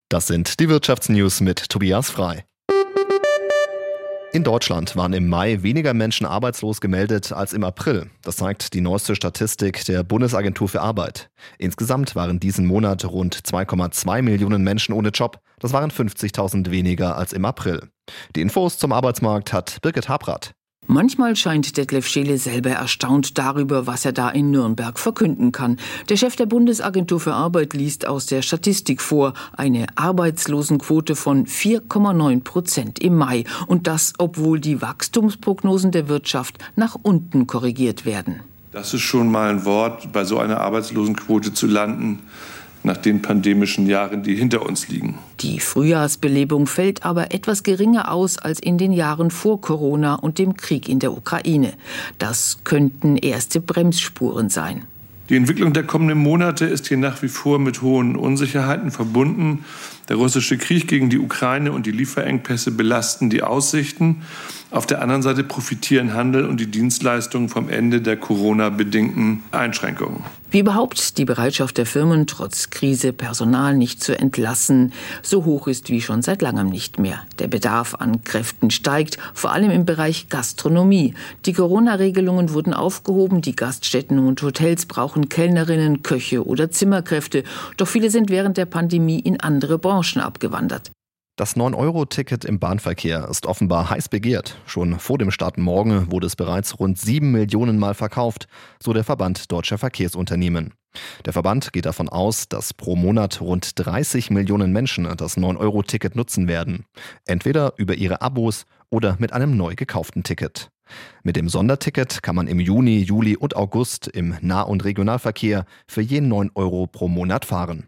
Das sind die Wirtschaftsnews mit Tobias Frei. In Deutschland waren im Mai weniger Menschen arbeitslos gemeldet als im April. Das zeigt die neueste Statistik der Bundesagentur für Arbeit. Insgesamt waren diesen Monat rund 2,2 Millionen Menschen ohne Job. Das waren 50.000 weniger als im April. Die Infos zum Arbeitsmarkt hat Birgit Habrath. Manchmal scheint Detlef Scheele selber erstaunt darüber, was er da in Nürnberg verkünden kann. Der Chef der Bundesagentur für Arbeit liest aus der Statistik vor. Eine Arbeitslosenquote von 4,9% im Mai. Und das, obwohl die Wachstumsprognosen der Wirtschaft nach unten korrigiert werden. Das ist schon mal ein Wort, bei so einer Arbeitslosenquote zu landen, nach den pandemischen Jahren, die hinter uns liegen. Die Frühjahrsbelebung fällt aber etwas geringer aus als in den Jahren vor Corona und dem Krieg in der Ukraine. Das könnten erste Bremsspuren sein. Die Entwicklung der kommenden Monate ist hier nach wie vor mit hohen Unsicherheiten verbunden. Der russische Krieg gegen die Ukraine und die Lieferengpässe belasten die Aussichten. Auf der anderen Seite profitieren Handel und die Dienstleistungen vom Ende der Corona-bedingten Einschränkungen. Wie überhaupt die Bereitschaft der Firmen, trotz Krise Personal nicht zu entlassen, so hoch ist wie schon seit langem nicht mehr. Der Bedarf an Kräften steigt, vor allem im Bereich Gastronomie. Die Corona-Regelungen wurden aufgehoben, die Gaststätten und Hotels brauchen Kellnerinnen, Köche oder Zimmerkräfte. Doch viele sind während der Pandemie in andere Branchen abgewandert. Das 9-Euro-Ticket im Bahnverkehr ist offenbar heiß begehrt. Schon vor dem Start morgen wurde es bereits rund 7 Millionen Mal verkauft, so der Verband Deutscher Verkehrsunternehmen. Der Verband geht davon aus, dass pro Monat rund 30 Millionen Menschen das 9-Euro-Ticket nutzen werden. Entweder über ihre Abos oder mit einem neu gekauften Ticket. Mit dem Sonderticket kann man im Juni, Juli und August im Nah- und Regionalverkehr für je 9 Euro pro Monat fahren.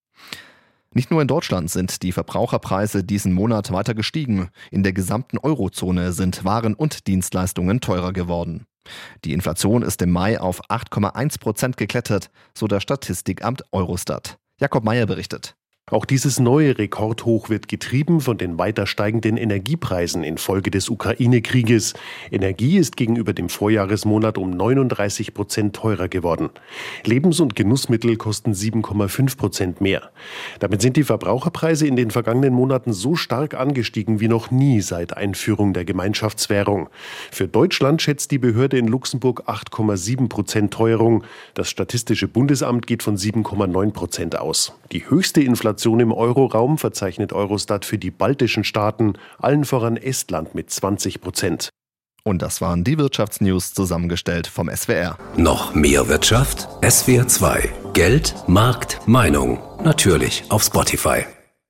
Nicht nur in Deutschland sind die Verbraucherpreise diesen Monat weiter gestiegen. In der gesamten Eurozone sind Waren und Dienstleistungen teurer geworden. Die Inflation ist im Mai auf 8,1% geklettert, so das Statistikamt Eurostat. Jakob Meyer berichtet. Auch dieses neue Rekordhoch wird getrieben von den weiter steigenden Energiepreisen infolge des Ukraine-Krieges. Energie ist gegenüber dem Vorjahresmonat um 39% teurer geworden. Lebens- und Genussmittel kosten 7,5% mehr. Damit sind die Verbraucherpreise in den vergangenen Monaten so stark angestiegen wie noch nie seit Einführung der Gemeinschaftswährung. Für Deutschland schätzt die Behörde in Luxemburg 8,7% Teuerung. Das Statistische Bundesamt geht von 7,9% aus. Die höchste Inflation im Euroraum verzeichnet Eurostat für die baltischen Staaten, allen voran Estland mit 20%. Und das waren die Wirtschaftsnews, zusammengestellt vom SWR. Noch mehr Wirtschaft? SWR 2. Geld, Markt, Meinung. Natürlich auf Spotify.